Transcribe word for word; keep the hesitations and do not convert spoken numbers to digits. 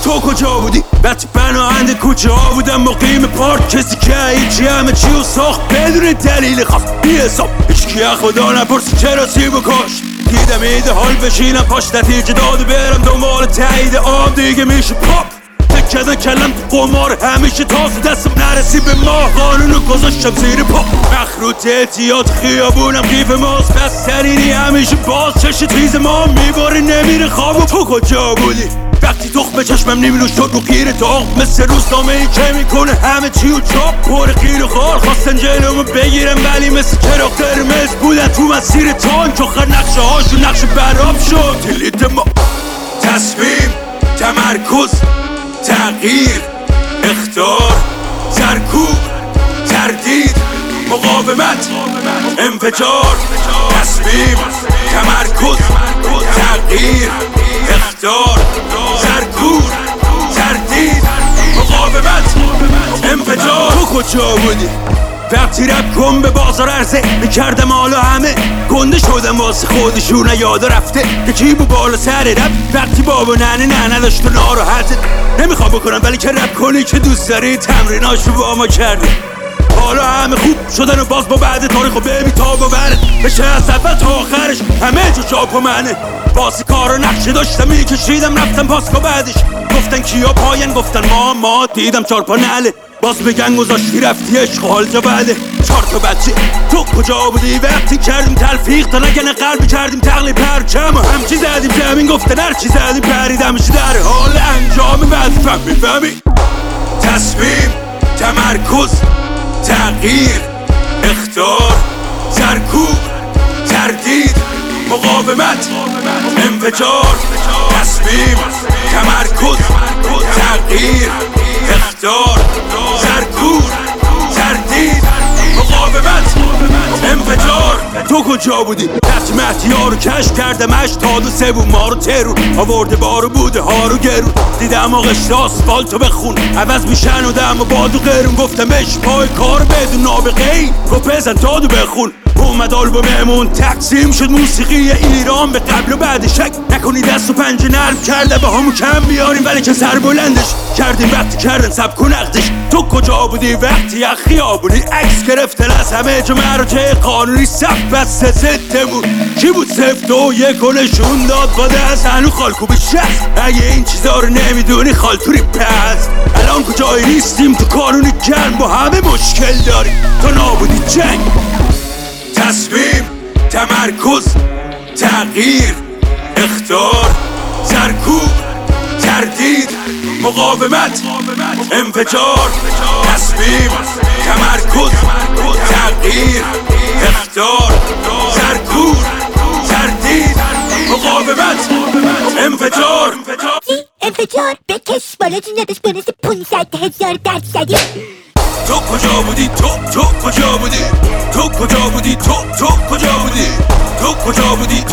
تو کجا بودی؟ وقتی پناهنده کوچه ها بودم مقیم پارک، کسی که هیچی همه چی و ساخت بدون دلیل خاص بی حساب. هیچکی از خدا نپرسی چرا سیب و کاشت. دیدم ایده حال بشینم پاش نتیجه داد و برم دنبال تایید آب دیگه میشه پاپ. فکر کلم تو قمار همیشه تازه دستم نرسی به ما، قانونو گذاشتم زیر پا. مخروط اعتیاد خیابونم قیف ماست، بسترینی همیشه باز چش تیز ما میباره نمیره خواب. و تو کجا بودی وقتی تخم چشمم نمیلو شد رو قیر داغ، مثل روزنامه ای که میکنه همه چی و چاپ پر قیر و خار. خواستن جلومو بگیرم ولی مثل چراغ قرمز بودن تو مسیر تانک، آخر نقشه هاشون نقشه براب شد. دلیت ما تصمیم، تمرکز، تغییر، اخطار، سرکوب، تردید، مقاومت، انفجار. تصمیم، تمرکز، تغییر، اخطار، سرکوب، تردید، مقاومت، انفجار. تو کجا بودی وقتی رب کن به بازار عرضه میکردم؟ حالا همه گنده شدم واسه خودشون، یادا رفته یکی بو بالا سر رب وقتی بابا ننه نه نداشت و ناراحته. نمیخوام بکنم ولی که رب کنی که دوست داری، تمریناشو با ما کرده. حالا همه خوب شدن و باز با بعد تاریخو ببین تا ببرد بشه از اول تا آخرش همه جو چاپ و منه. باسی کارو نقشه داشتم میکشیدم رفتم پاسکو بعدش. گفتن کیا پاین گفتن ما ما دیدم چار پا نله. باز بگن گذاشتی رفتی عشق حال جا بله. چار تا بچه تو کجا بودی وقتی کردیم تلفیق تا نکنه قلبی کردیم تقلیب پرچم و همچی زدیم زمین گفتن هرچی زدیم پریدمش در حال انجام وظیفم. میفهمی؟ تصمیم، تمرکز، تغییر، اخطار، سرکوب، تردید، مقاومت، انفجار. تصمیم، تمرکز، تغییر، اخطار، سرکوب، تردید، مقاومت، انفجار. تو کجا بودی وقتی مهدی‌ها رو کشف کردم؟ اش تا دو سه بود ما رو ترور آورده بارو بوده ها رو گرون. دیدم آقشت آسفالتو بخون عوض میشن و دم و باد و غیرون. گفتم بش پای کار بدون نابغه ای گفت بزن دادو بخون. اومد آلبوممون تقسیم شد موسیقی ایران به قبل و بعد. شک نکنی دست و پنجه نرم کرده با همون کم بیاریم ولی که سر بلندش کردیم وقتی کردن سبک و نقدش. تو کجا بودی وقتی از خیابونی عکس گرفتن از همه جا مراتع قانونی صف بسته ضدمون؟ کی بود صفت و یک و نشون داد با دست هنو خالکو به شست؟ اگه این چیزا رو نمیدونی خالتوری پس الان کجایی نیستیم تو قانونی گرم با همه مشکل داریم تا نابودی جنگ. تصمیم، تمرکز، تغییر، اخطار، سرکوب، تردید، مقاومت، انفجار. تصمیم، تمرکز، تغییر، اخطار، سرکوب، تردید، مقاومت، انفجار. انفجار بکش بالا جونتش بنویسه پونصد هزار درصدی. تو کجا بودی تو تو کجا بودی تو کجا بودی تو تو کجا بودی تو کجا بودی